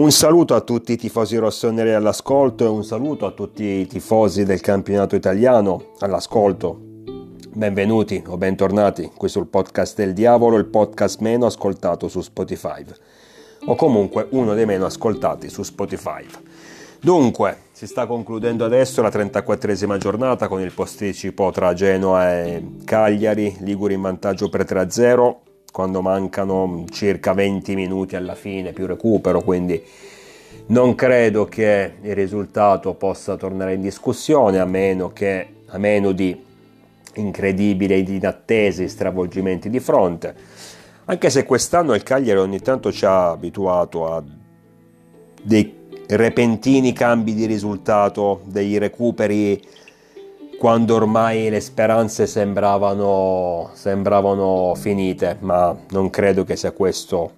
Un saluto a tutti i tifosi rossoneri all'ascolto e un saluto a tutti i tifosi del campionato italiano all'ascolto. Benvenuti o bentornati qui sul podcast del diavolo, il podcast meno ascoltato su Spotify, o comunque uno dei meno ascoltati su Spotify. Dunque, si sta concludendo adesso la 34esima giornata con il posticipo tra Genoa e Cagliari, Liguri in vantaggio per 3-0. Quando mancano circa 20 minuti alla fine più recupero, quindi non credo che il risultato possa tornare in discussione a meno di incredibili ed inattesi stravolgimenti di fronte, anche se quest'anno il Cagliari ogni tanto ci ha abituato a dei repentini cambi di risultato, dei recuperi quando ormai le speranze sembravano finite, ma non credo che sia questo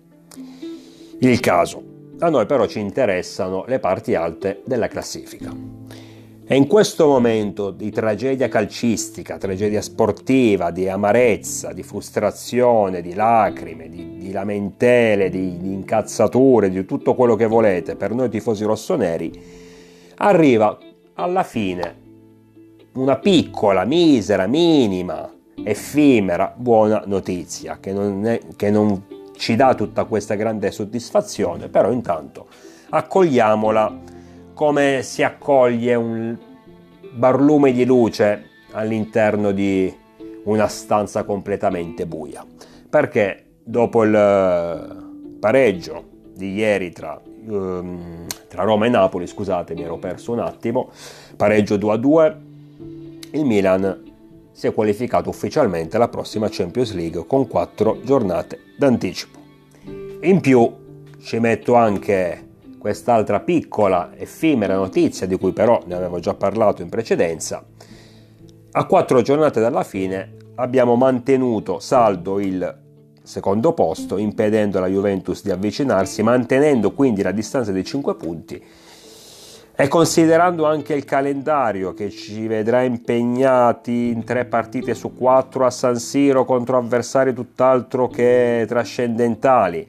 il caso. A noi però ci interessano le parti alte della classifica. E in questo momento di tragedia calcistica, tragedia sportiva, di amarezza, di frustrazione, di lacrime, di lamentele, di incazzature, di tutto quello che volete per noi tifosi rossoneri, arriva alla fine una piccola, misera, minima, effimera buona notizia che non ci dà tutta questa grande soddisfazione, però intanto accogliamola come si accoglie un barlume di luce all'interno di una stanza completamente buia, perché dopo il pareggio di ieri tra Roma e Napoli, scusate, mi ero perso un attimo, pareggio 2-2, il Milan si è qualificato ufficialmente alla prossima Champions League con 4 giornate d'anticipo. In più ci metto anche quest'altra piccola, effimera notizia di cui però ne avevo già parlato in precedenza. A 4 giornate dalla fine abbiamo mantenuto saldo il secondo posto, impedendo alla Juventus di avvicinarsi, mantenendo quindi la distanza di 5 punti. E considerando anche il calendario che ci vedrà impegnati in 3 partite su 4 a San Siro contro avversari tutt'altro che trascendentali,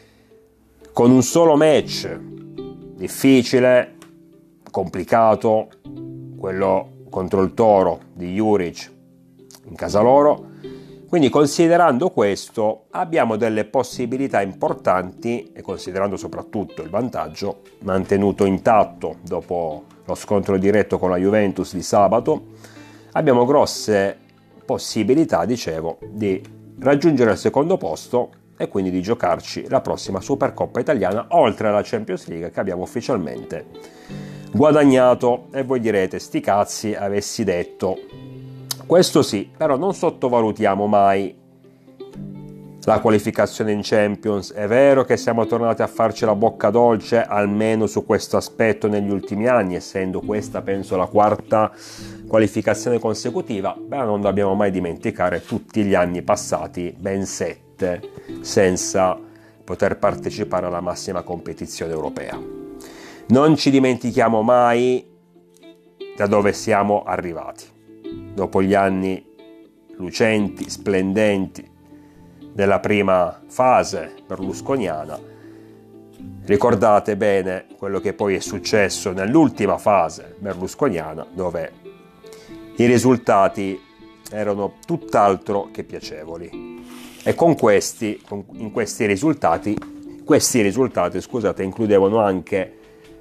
con un solo match difficile, complicato, quello contro il Toro di Juric in casa loro. Quindi considerando questo abbiamo delle possibilità importanti e considerando soprattutto il vantaggio mantenuto intatto dopo lo scontro diretto con la Juventus di sabato, abbiamo grosse possibilità, dicevo, di raggiungere il secondo posto e quindi di giocarci la prossima Supercoppa italiana, oltre alla Champions League che abbiamo ufficialmente guadagnato. E voi direte, sti cazzi, avessi detto. Questo sì, però non sottovalutiamo mai la qualificazione in Champions. È vero che siamo tornati a farci la bocca dolce, almeno su questo aspetto negli ultimi anni, essendo questa, penso, la 4ª qualificazione consecutiva, però non dobbiamo mai dimenticare tutti gli anni passati, ben 7, senza poter partecipare alla massima competizione europea. Non ci dimentichiamo mai da dove siamo arrivati. Dopo gli anni lucenti, splendenti della prima fase berlusconiana, ricordate bene quello che poi è successo nell'ultima fase berlusconiana, dove i risultati erano tutt'altro che piacevoli. E in questi risultati, includevano anche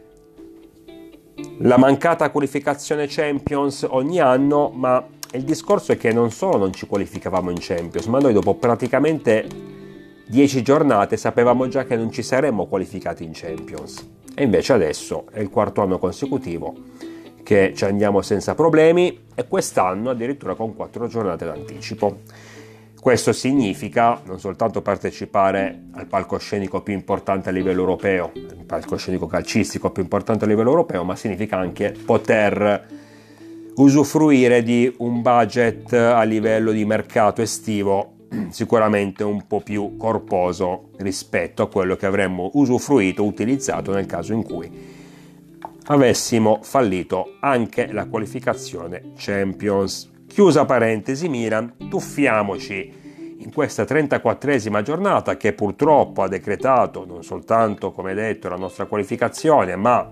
la mancata qualificazione Champions ogni anno, ma il discorso è che non solo non ci qualificavamo in Champions, ma noi dopo praticamente 10 giornate sapevamo già che non ci saremmo qualificati in Champions. E invece adesso è il 4º anno consecutivo che ci andiamo senza problemi, e quest'anno addirittura con 4 giornate d'anticipo. Questo significa non soltanto partecipare al palcoscenico più importante a livello europeo, il palcoscenico calcistico più importante a livello europeo, ma significa anche poter usufruire di un budget a livello di mercato estivo sicuramente un po' più corposo rispetto a quello che avremmo utilizzato nel caso in cui avessimo fallito anche la qualificazione Champions. Chiusa parentesi Milan, tuffiamoci in questa 34esima giornata, che purtroppo ha decretato non soltanto, come detto, la nostra qualificazione, ma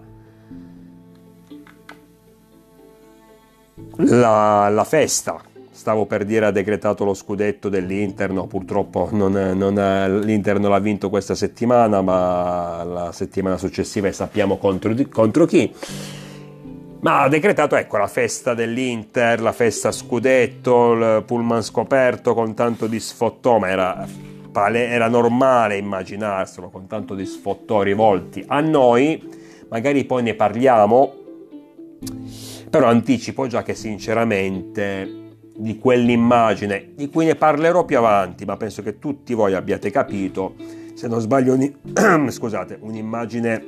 la festa. Stavo per dire ha decretato lo scudetto dell'Inter, no, purtroppo l'Inter non l'ha vinto questa settimana, ma la settimana successiva, e sappiamo contro chi. Ma ha decretato, ecco, la festa dell'Inter, la festa scudetto, il pullman scoperto con tanto di sfottò, ma era normale immaginarselo, con tanto di sfottò rivolti a noi. Magari poi ne parliamo, però anticipo già che sinceramente di quell'immagine, di cui ne parlerò più avanti, ma penso che tutti voi abbiate capito, se non sbaglio scusate, un'immagine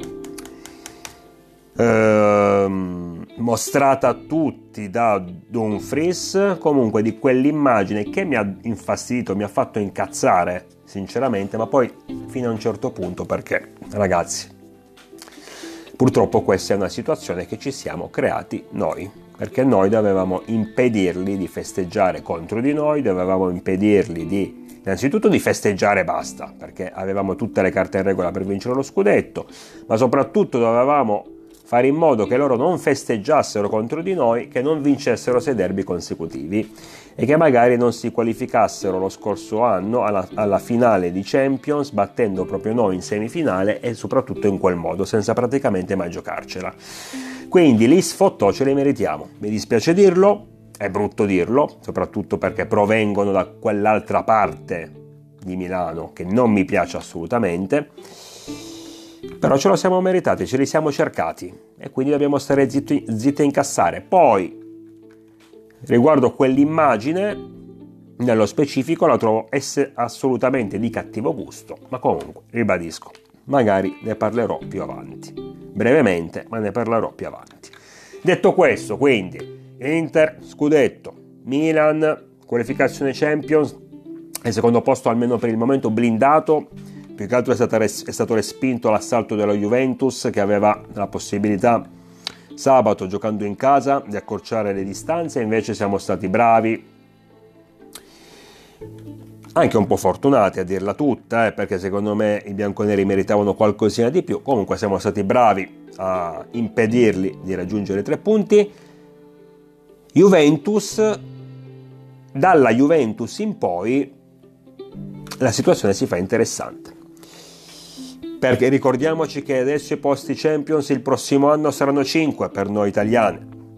mostrata a tutti da Dumfries, comunque di quell'immagine che mi ha infastidito, mi ha fatto incazzare sinceramente, ma poi fino a un certo punto, perché ragazzi, purtroppo questa è una situazione che ci siamo creati noi, perché noi dovevamo impedirli di festeggiare contro di noi, dovevamo impedirli innanzitutto di festeggiare e basta, perché avevamo tutte le carte in regola per vincere lo scudetto, ma soprattutto dovevamo fare in modo che loro non festeggiassero contro di noi, che non vincessero 6 derby consecutivi e che magari non si qualificassero lo scorso anno alla finale di Champions, battendo proprio noi in semifinale e soprattutto in quel modo, senza praticamente mai giocarcela. Quindi gli sfottò ce li meritiamo, mi dispiace dirlo, è brutto dirlo, soprattutto perché provengono da quell'altra parte di Milano che non mi piace assolutamente, però ce lo siamo meritati, ce li siamo cercati e quindi dobbiamo stare zitti e incassare. Poi, riguardo quell'immagine, nello specifico la trovo assolutamente di cattivo gusto, ma comunque, ribadisco, magari ne parlerò più avanti, brevemente, ma ne parlerò più avanti. Detto questo, quindi, Inter, scudetto, Milan, qualificazione Champions, il secondo posto almeno per il momento blindato. Più che altro è stato respinto l'assalto della Juventus, che aveva la possibilità sabato, giocando in casa, di accorciare le distanze. Invece siamo stati bravi, anche un po' fortunati a dirla tutta, perché secondo me i bianconeri meritavano qualcosina di più. Comunque siamo stati bravi a impedirli di raggiungere i 3 punti. Juventus, dalla Juventus in poi la situazione si fa interessante, perché ricordiamoci che adesso i posti Champions il prossimo anno saranno 5 per noi italiani.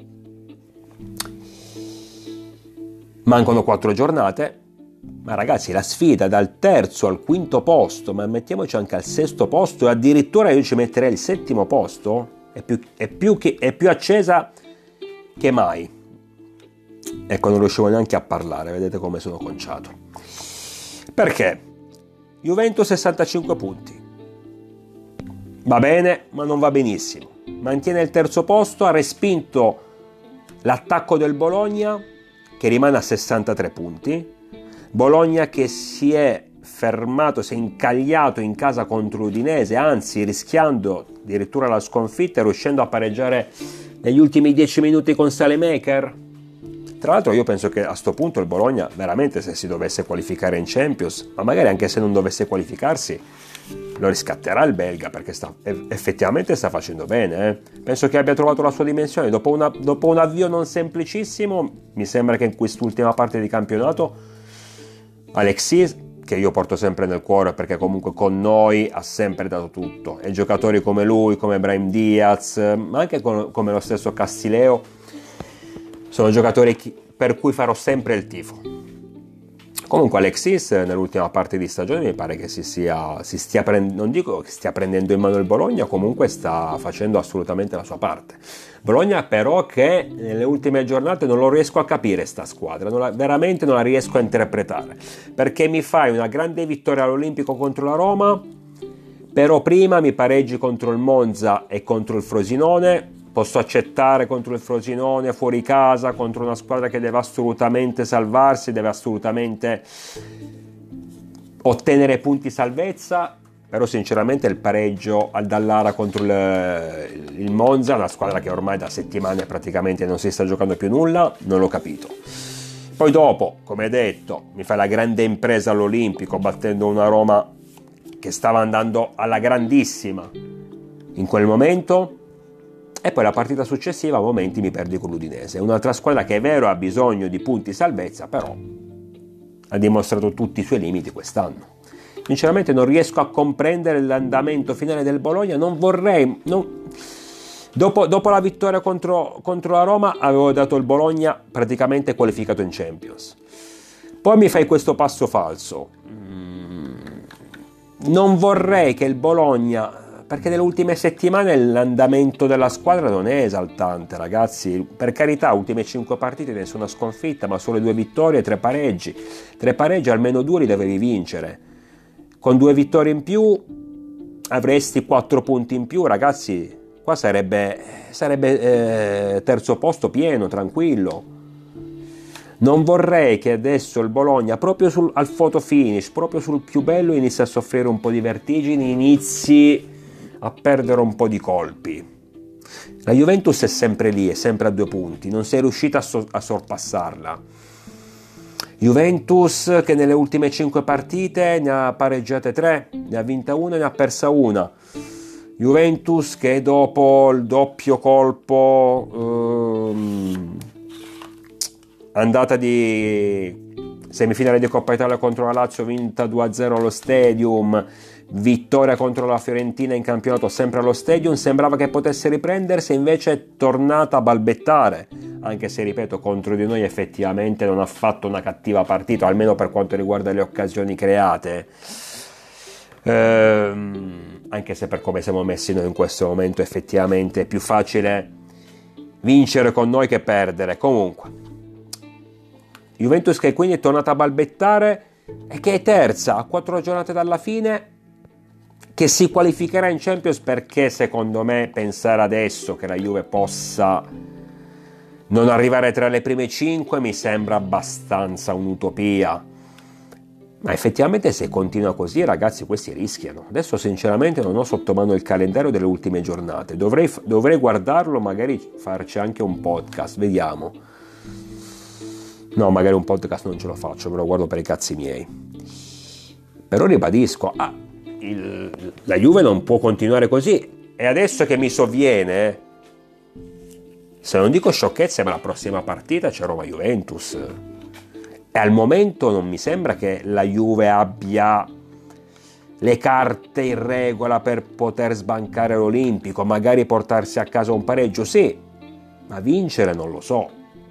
Mancano 4 giornate, ma ragazzi, la sfida dal terzo al quinto posto, ma mettiamoci anche al sesto posto, e addirittura io ci metterei il 7° posto, è più accesa che mai. Ecco, non riuscivo neanche a parlare, vedete come sono conciato. Perché? Juventus 65 punti. Va bene, ma non va benissimo. Mantiene il terzo posto, ha respinto l'attacco del Bologna, che rimane a 63 punti. Bologna che si è fermato, si è incagliato in casa contro Udinese, anzi rischiando addirittura la sconfitta, riuscendo a pareggiare negli ultimi 10 minuti con Salemaker. Tra l'altro io penso che a sto punto il Bologna veramente, se si dovesse qualificare in Champions, ma magari anche se non dovesse qualificarsi, lo riscatterà il belga, perché effettivamente sta facendo bene. Penso che abbia trovato la sua dimensione dopo un avvio non semplicissimo. Mi sembra che in quest'ultima parte di campionato Alexis, che io porto sempre nel cuore perché comunque con noi ha sempre dato tutto, e giocatori come lui, come Brahim Diaz, ma anche come lo stesso Castileo, sono giocatori per cui farò sempre il tifo. Comunque Alexis nell'ultima parte di stagione mi pare che non dico che stia prendendo in mano il Bologna, comunque sta facendo assolutamente la sua parte. Bologna però che nelle ultime giornate non lo riesco a capire sta squadra, veramente non la riesco a interpretare, perché mi fai una grande vittoria all'Olimpico contro la Roma, però prima mi pareggi contro il Monza e contro il Frosinone. Posso accettare contro il Frosinone fuori casa, contro una squadra che deve assolutamente salvarsi, deve assolutamente ottenere punti salvezza, però sinceramente il pareggio al Dallara contro il Monza, una squadra che ormai da settimane praticamente non si sta giocando più nulla, non l'ho capito. Poi dopo, come detto, mi fa la grande impresa all'Olimpico battendo una Roma che stava andando alla grandissima in quel momento, e poi la partita successiva a momenti mi perdi con l'Udinese, un'altra squadra che è vero ha bisogno di punti salvezza, però ha dimostrato tutti i suoi limiti quest'anno. Sinceramente non riesco a comprendere l'andamento finale del Bologna, non vorrei... Dopo la vittoria contro la Roma avevo dato il Bologna praticamente qualificato in Champions. Poi mi fai questo passo falso. Non vorrei che il Bologna, perché nelle ultime settimane l'andamento della squadra non è esaltante, ragazzi. Per carità, ultime 5 partite, nessuna sconfitta, ma solo 2 vittorie e 3 pareggi. 3 pareggi, almeno 2 li dovevi vincere. Con 2 vittorie in più avresti 4 punti in più, ragazzi. Qua sarebbe terzo posto pieno, tranquillo. Non vorrei che adesso il Bologna, proprio al photo finish, proprio sul più bello, inizi a soffrire un po' di vertigini, inizi a perdere un po' di colpi. La Juventus è sempre lì, è sempre a 2 punti, non sei riuscita a sorpassarla. Juventus che nelle ultime 5 partite ne ha pareggiate 3, ne ha vinta 1 e ne ha persa 1. Juventus che dopo il doppio colpo andata di semifinale di Coppa Italia contro la Lazio, vinta 2-0 allo Stadium, vittoria contro la Fiorentina in campionato sempre allo Stadium, sembrava che potesse riprendersi, invece è tornata a balbettare, anche se ripeto contro di noi effettivamente non ha fatto una cattiva partita, almeno per quanto riguarda le occasioni create. Anche se per come siamo messi noi in questo momento effettivamente è più facile vincere con noi che perdere. Comunque Juventus che quindi è tornata a balbettare e che è terza a 4 giornate dalla fine, che si qualificherà in Champions, perché secondo me pensare adesso che la Juve possa non arrivare tra le prime 5 mi sembra abbastanza un'utopia. Ma effettivamente se continua così, ragazzi, questi rischiano. Adesso sinceramente non ho sotto mano il calendario delle ultime giornate. Dovrei guardarlo, magari farci anche un podcast, vediamo. No, magari un podcast non ce lo faccio, me lo guardo per i cazzi miei. Però ribadisco, la Juve non può continuare così. E adesso che mi sovviene, se non dico sciocchezze, ma la prossima partita c'è Roma-Juventus. E al momento non mi sembra che la Juve abbia le carte in regola per poter sbancare l'Olimpico, magari portarsi a casa un pareggio, sì, ma vincere non lo so.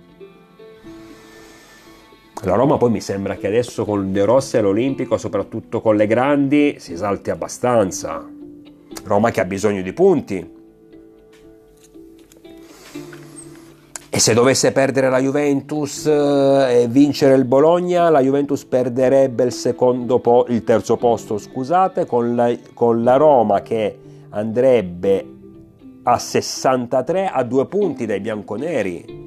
La Roma poi mi sembra che adesso con De Rossi e l'Olimpico, soprattutto con le grandi, si esalti abbastanza. Roma che ha bisogno di punti. E se dovesse perdere la Juventus e vincere il Bologna, la Juventus perderebbe il terzo posto, scusate, con la Roma che andrebbe a 63, a 2 punti dai bianconeri.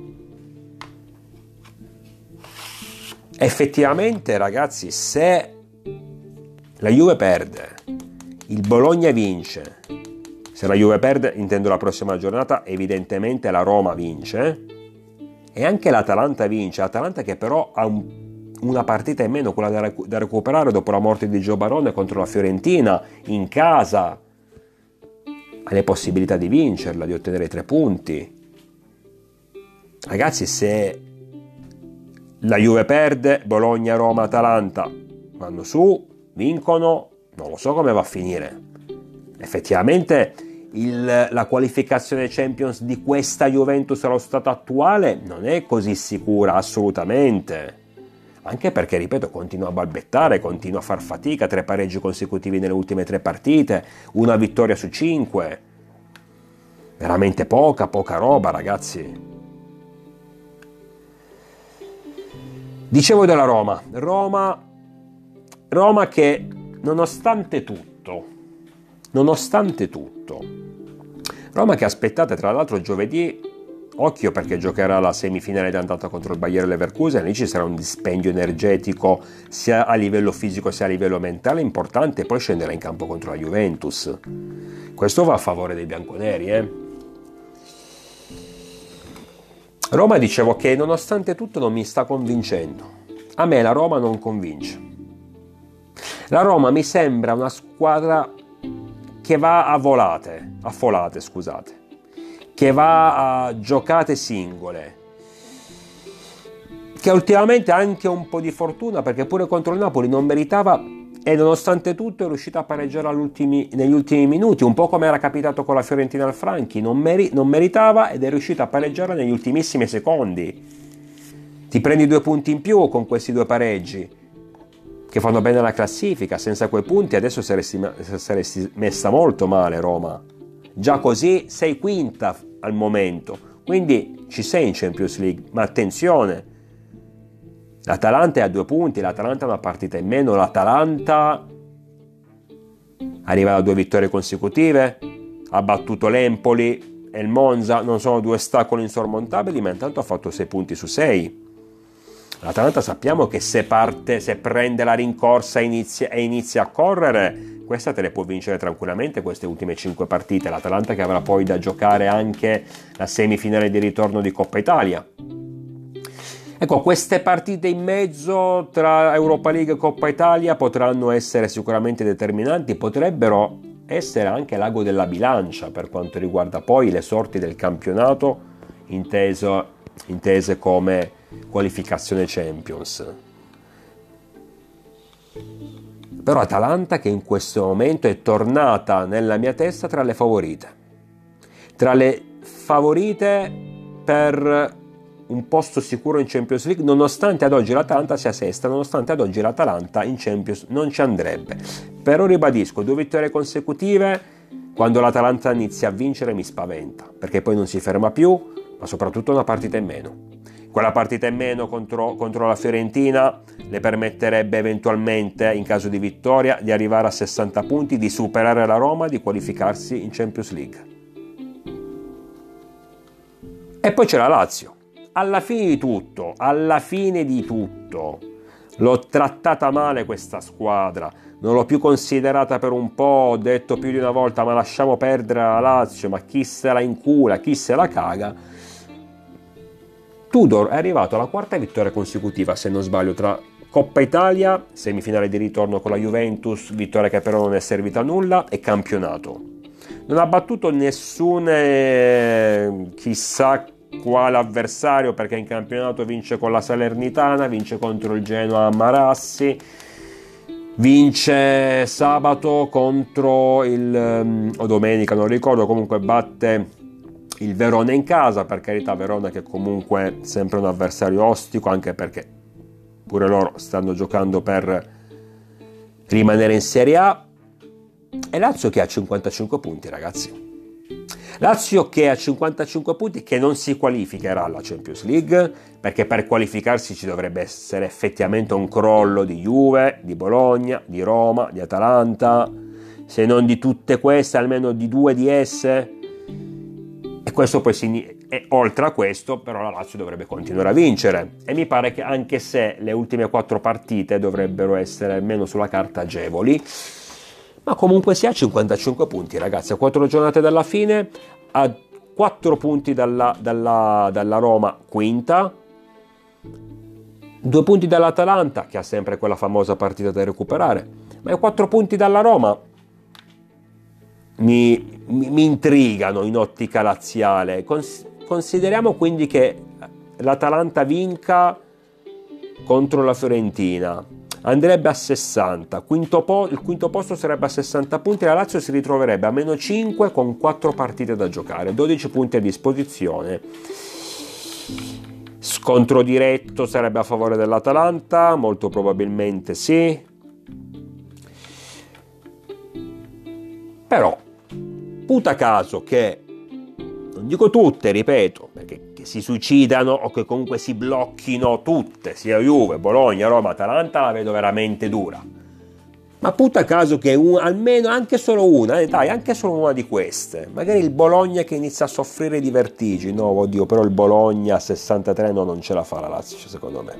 Effettivamente, ragazzi, se la Juve perde, il Bologna vince, se la Juve perde, intendo la prossima giornata, evidentemente la Roma vince. E anche l'Atalanta vince, l'Atalanta che però ha una partita in meno, quella da recuperare dopo la morte di Gio Barone contro la Fiorentina, in casa, ha le possibilità di vincerla, di ottenere 3 punti. Ragazzi, se la Juve perde, Bologna, Roma, Atalanta vanno su, vincono, non lo so come va a finire. Effettivamente la qualificazione Champions di questa Juventus allo stato attuale non è così sicura assolutamente, anche perché ripeto continua a balbettare, continua a far fatica, 3 pareggi consecutivi nelle ultime 3 partite, 1 vittoria su 5, veramente poca roba, ragazzi. Dicevo della Roma che nonostante tutto, Roma che aspettate tra l'altro giovedì, occhio perché giocherà la semifinale d'andata contro il Bayer Leverkusen, lì ci sarà un dispendio energetico sia a livello fisico sia a livello mentale importante, poi scenderà in campo contro la Juventus. Questo va a favore dei bianconeri, Roma, dicevo che nonostante tutto non mi sta convincendo. A me la Roma non convince. La Roma mi sembra una squadra che va a folate, scusate, che va a giocate singole, che ultimamente ha anche un po' di fortuna, perché pure contro il Napoli non meritava e nonostante tutto è riuscita a pareggiare negli ultimi minuti, un po' come era capitato con la Fiorentina al Franchi, non meritava ed è riuscita a pareggiare negli ultimissimi secondi. Ti prendi 2 punti in più con questi 2 pareggi che fanno bene la classifica. Senza quei punti adesso saresti messa molto male, Roma. Già così sei quinta al momento, quindi ci sei in Champions League, ma attenzione, l'Atalanta è a 2 punti, l'Atalanta ha una partita in meno, l'Atalanta arriva da 2 vittorie consecutive, ha battuto l'Empoli e il Monza, non sono 2 ostacoli insormontabili, ma intanto ha fatto 6 punti su 6. L'Atalanta sappiamo che se prende la rincorsa e inizia a correre, questa te le può vincere tranquillamente queste ultime 5 partite. L'Atalanta che avrà poi da giocare anche la semifinale di ritorno di Coppa Italia. Ecco, queste partite in mezzo tra Europa League e Coppa Italia potranno essere sicuramente determinanti, potrebbero essere anche l'ago della bilancia per quanto riguarda poi le sorti del campionato, intese come qualificazione Champions. Però Atalanta che in questo momento è tornata nella mia testa tra le favorite per un posto sicuro in Champions League, nonostante ad oggi l'Atalanta sia sesta, nonostante ad oggi l'Atalanta in Champions non ci andrebbe. Però ribadisco, 2 vittorie consecutive, quando l'Atalanta inizia a vincere mi spaventa, perché poi non si ferma più, ma soprattutto una partita in meno. Quella partita in meno contro la Fiorentina le permetterebbe eventualmente, in caso di vittoria, di arrivare a 60 punti, di superare la Roma, di qualificarsi in Champions League. E poi c'è la Lazio. Alla fine di tutto, l'ho trattata male questa squadra, non l'ho più considerata per un po', ho detto più di una volta ma lasciamo perdere la Lazio, ma chi se la incula, chi se la caga. Tudor è arrivato alla 4ª vittoria consecutiva, se non sbaglio, tra Coppa Italia, semifinale di ritorno con la Juventus, vittoria che però non è servita a nulla, e campionato. Non ha battuto nessun chissà quale avversario, perché in campionato vince con la Salernitana, vince contro il Genoa a Marassi, vince sabato contro o domenica, non ricordo, comunque batte il Verona in casa, per carità, Verona che comunque è sempre un avversario ostico, anche perché pure loro stanno giocando per rimanere in Serie A. E Lazio che ha 55 punti, ragazzi. Lazio che ha 55 punti, che non si qualificherà alla Champions League, perché per qualificarsi ci dovrebbe essere effettivamente un crollo di Juve, di Bologna, di Roma, di Atalanta, se non di tutte queste, almeno di 2 di esse. E questo poi oltre a questo, però la Lazio dovrebbe continuare a vincere. E mi pare che anche se le ultime 4 partite dovrebbero essere almeno sulla carta agevoli, ma comunque si ha 55 punti, ragazzi, a 4 giornate dalla fine, a 4 punti dalla Roma quinta, 2 punti dall'Atalanta, che ha sempre quella famosa partita da recuperare, ma a 4 punti dalla Roma mi intrigano in ottica laziale. Consideriamo quindi che l'Atalanta vinca contro la Fiorentina, andrebbe a 60, il quinto posto sarebbe a 60 punti, la Lazio si ritroverebbe a meno 5 con 4 partite da giocare, 12 punti a disposizione. Scontro diretto sarebbe a favore dell'Atalanta, molto probabilmente sì, però puta caso che, non dico tutte, ripeto, perché che si suicidano o che comunque si blocchino tutte, sia Juve, Bologna, Roma, Atalanta, la vedo veramente dura. Ma puta caso che almeno anche solo una, dai, anche solo una di queste, magari il Bologna che inizia a soffrire di vertigini, no, oddio, però il Bologna a 63 no, non ce la fa la Lazio, secondo me.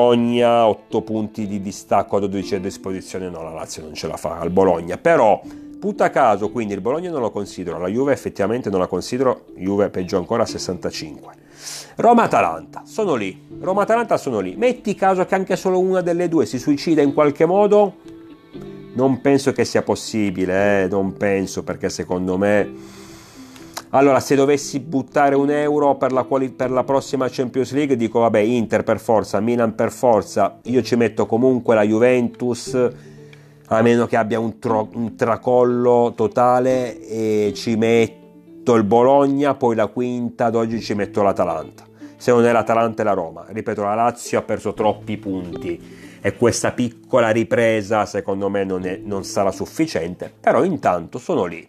Bologna 8 punti di distacco a 12 a disposizione, no, la Lazio non ce la fa al Bologna, però Butta caso, quindi il Bologna non lo considero, la Juve effettivamente non la considero, Juve peggio ancora a 65. Roma-Atalanta, sono lì. Roma-Atalanta sono lì. Metti caso che anche solo una delle due si suicida in qualche modo, non penso che sia possibile, non penso, perché secondo me... Allora, se dovessi buttare un euro per la prossima Champions League, dico vabbè, Inter per forza, Milan per forza, io ci metto comunque la Juventus, a meno che abbia un tracollo totale, e ci metto il Bologna, poi la quinta ad oggi ci metto l'Atalanta. Se non è l'Atalanta è la Roma. Ripeto, la Lazio ha perso troppi punti e questa piccola ripresa secondo me non sarà sufficiente, però intanto sono lì.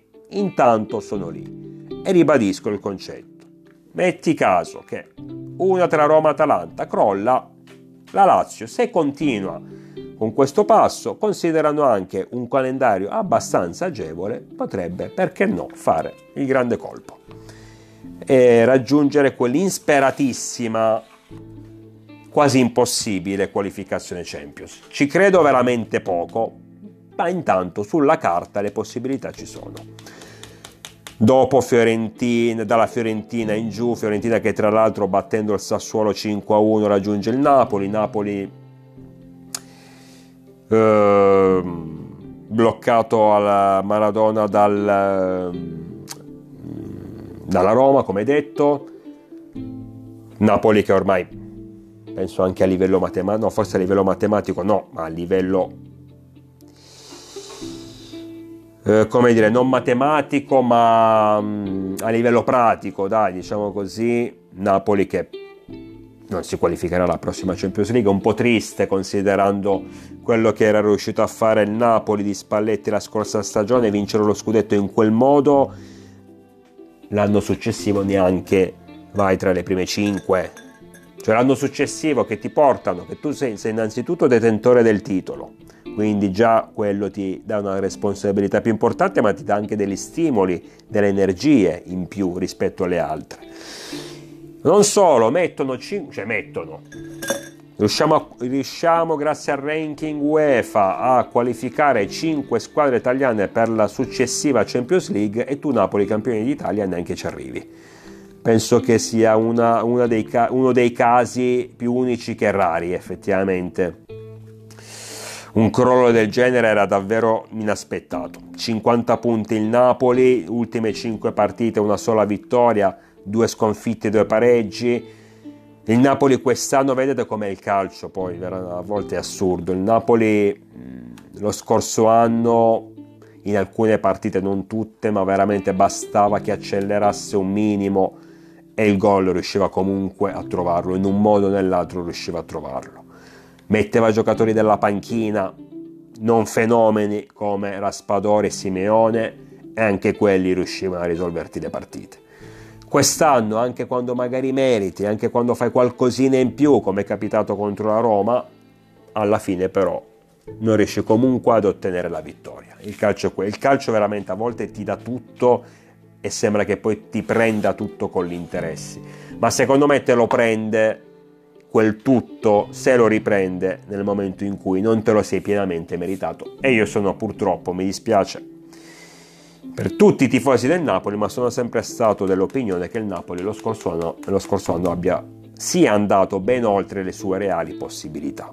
E ribadisco il concetto. Metti caso che una tra Roma e Atalanta crolla, la Lazio, se continua con questo passo, considerando anche un calendario abbastanza agevole, potrebbe, perché no, fare il grande colpo e raggiungere quell'insperatissima, quasi impossibile qualificazione Champions. Ci credo veramente poco, ma intanto sulla carta le possibilità ci sono. Dopo Fiorentina, dalla Fiorentina in giù, Fiorentina che tra l'altro battendo il Sassuolo 5-1 raggiunge il Napoli bloccato alla Maradona dalla Roma, come detto. Napoli che ormai penso anche a livello matematico, no, forse a livello matematico no, ma a livello come dire, non matematico ma a livello pratico, dai, diciamo così. Napoli che non si qualificherà alla prossima Champions League, un po' triste considerando quello che era riuscito a fare il Napoli di Spalletti la scorsa stagione, vincere lo scudetto in quel modo. L'anno successivo neanche vai tra le prime 5, cioè l'anno successivo che ti portano, che tu sei innanzitutto detentore del titolo, quindi già quello ti dà una responsabilità più importante, ma ti dà anche degli stimoli, delle energie in più rispetto alle altre. Non solo, riusciamo grazie al ranking UEFA a qualificare 5 squadre italiane per la successiva Champions League, e tu Napoli campione d'Italia neanche ci arrivi. Penso che sia uno dei casi più unici che rari, effettivamente. Un crollo del genere era davvero inaspettato. 50 punti il Napoli, ultime 5 partite, una sola vittoria, 2 sconfitte, 2 pareggi. Il Napoli quest'anno, vedete com'è il calcio, poi a volte è assurdo. Il Napoli lo scorso anno in alcune partite, non tutte, ma veramente bastava che accelerasse un minimo e il gol riusciva comunque a trovarlo, in un modo o nell'altro riusciva a trovarlo. Metteva giocatori della panchina, non fenomeni come Raspadori e Simeone, e anche quelli riuscivano a risolverti le partite. Quest'anno, anche quando magari meriti, anche quando fai qualcosina in più, come è capitato contro la Roma, alla fine però non riesci comunque ad ottenere la vittoria. Il calcio è quello. Il calcio veramente a volte ti dà tutto e sembra che poi ti prenda tutto con gli interessi, ma secondo me te lo prende quel tutto, se lo riprende nel momento in cui non te lo sei pienamente meritato. E io sono, purtroppo, mi dispiace per tutti i tifosi del Napoli, ma sono sempre stato dell'opinione che il Napoli lo scorso anno abbia sia andato ben oltre le sue reali possibilità.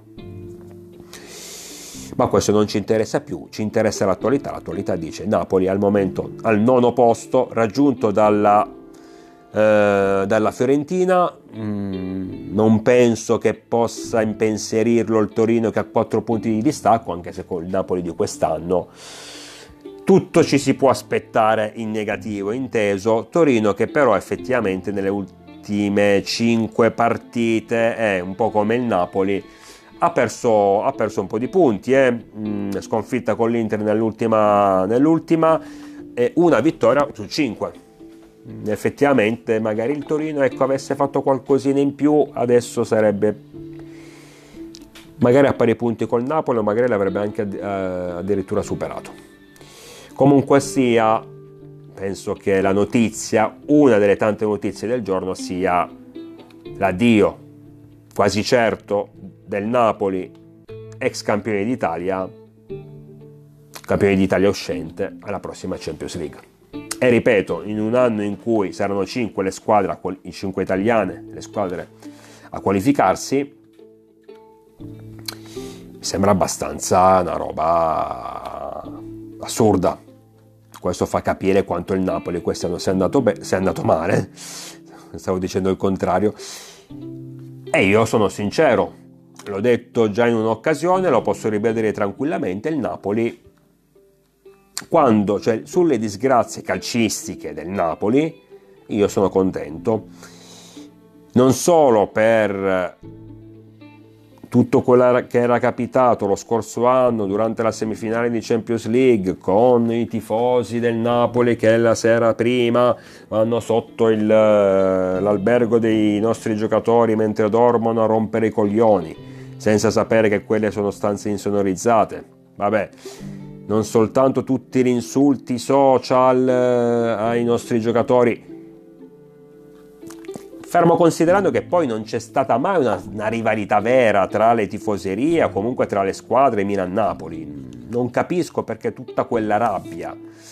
Ma questo non ci interessa più, ci interessa l'attualità. L'attualità dice Napoli al momento al 9° posto, raggiunto dalla Fiorentina. Non penso che possa impensierirlo il Torino, che ha 4 punti di distacco, anche se con il Napoli di quest'anno tutto ci si può aspettare in negativo, inteso. Torino che però effettivamente nelle ultime 5 partite è un po' come il Napoli, ha perso un po' di punti, sconfitta con l'Inter nell'ultima e una vittoria su 5. Effettivamente magari il Torino avesse fatto qualcosina in più, adesso sarebbe magari a pari punti col Napoli, o magari l'avrebbe anche addirittura superato. Comunque sia, penso che la notizia, una delle tante notizie del giorno, sia l'addio quasi certo del Napoli, ex campione d'Italia, campione d'Italia uscente alla prossima Champions League. E ripeto, in un anno in cui saranno 5 le squadre, 5 italiane, le squadre a qualificarsi, mi sembra abbastanza una roba assurda. Questo fa capire quanto il Napoli quest'anno sia andato male, stavo dicendo il contrario. E io sono sincero, l'ho detto già in un'occasione, lo posso ripetere tranquillamente, il Napoli, cioè sulle disgrazie calcistiche del Napoli, io sono contento, non solo per tutto quello che era capitato lo scorso anno durante la semifinale di Champions League, con i tifosi del Napoli che la sera prima vanno sotto l'albergo dei nostri giocatori mentre dormono a rompere i coglioni, senza sapere che quelle sono stanze insonorizzate. Vabbè, non soltanto tutti gli insulti social ai nostri giocatori, fermo considerando che poi non c'è stata mai una rivalità vera tra le tifoserie o comunque tra le squadre Milan-Napoli. Non capisco perché tutta quella rabbia.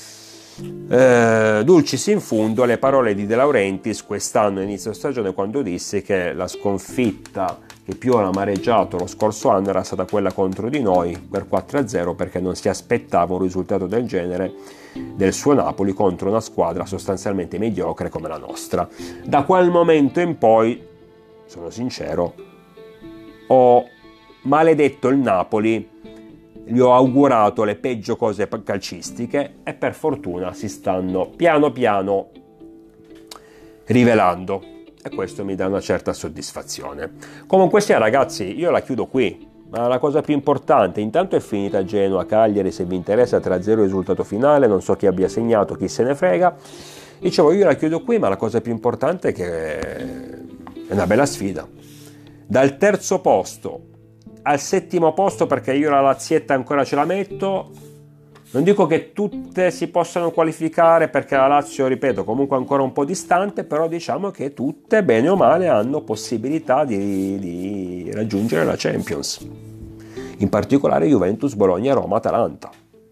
Dulcis in fundo le parole di De Laurentiis quest'anno inizio stagione, quando disse che la sconfitta che più ha amareggiato lo scorso anno era stata quella contro di noi per 4-0, perché non si aspettava un risultato del genere del suo Napoli contro una squadra sostanzialmente mediocre come la nostra. Da quel momento in poi, sono sincero, ho maledetto il Napoli, gli ho augurato le peggio cose calcistiche e per fortuna si stanno piano piano rivelando e questo mi dà una certa soddisfazione. Comunque sia ragazzi, io la chiudo qui, ma la cosa più importante, intanto è finita Genoa-Cagliari, se vi interessa 3-0 il risultato finale, non so chi abbia segnato, chi se ne frega. Dicevo, io la chiudo qui, ma la cosa più importante è che è una bella sfida. Dal terzo posto al settimo posto, perché io la Lazietta ancora ce la metto, non dico che tutte si possano qualificare perché la Lazio, ripeto, comunque ancora un po' distante, però diciamo che tutte bene o male hanno possibilità di raggiungere la Champions, in particolare Juventus, Bologna, Roma, Atalanta.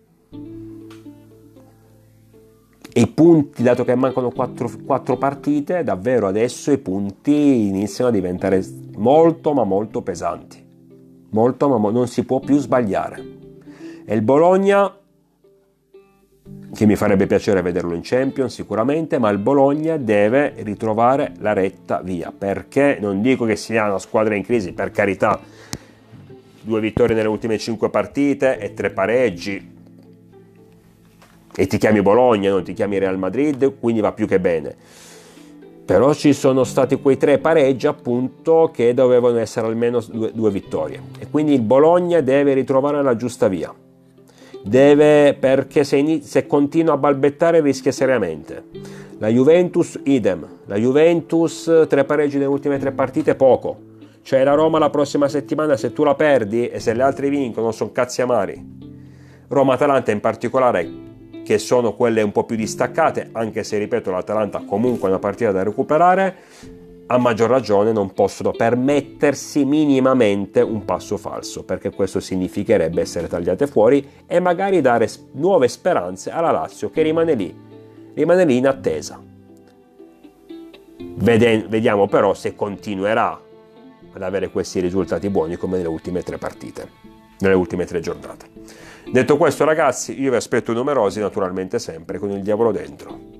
E i punti, dato che mancano 4 partite, davvero adesso i punti iniziano a diventare molto ma molto pesanti. Molto, ma non si può più sbagliare. E il Bologna, che mi farebbe piacere vederlo in Champions sicuramente, ma il Bologna deve ritrovare la retta via, perché non dico che sia una squadra in crisi, per carità, 2 vittorie nelle ultime 5 partite e 3 pareggi, e ti chiami Bologna, non ti chiami Real Madrid, quindi va più che bene. Però ci sono stati quei 3 pareggi appunto che dovevano essere almeno 2 vittorie, e quindi il Bologna deve ritrovare la giusta via, perché se continua a balbettare rischia seriamente. La Juventus idem, la Juventus 3 pareggi nelle ultime 3 partite poco, cioè la Roma la prossima settimana, se tu la perdi e se le altre vincono sono cazzi amari. Roma-Atalanta in particolare, che sono quelle un po' più distaccate, anche se ripeto l'Atalanta comunque è una partita da recuperare, a maggior ragione non possono permettersi minimamente un passo falso, perché questo significherebbe essere tagliate fuori e magari dare nuove speranze alla Lazio, che rimane lì in attesa. Vediamo però se continuerà ad avere questi risultati buoni come nelle ultime 3 partite, nelle ultime 3 giornate. Detto questo ragazzi, io vi aspetto numerosi, naturalmente sempre con il diavolo dentro.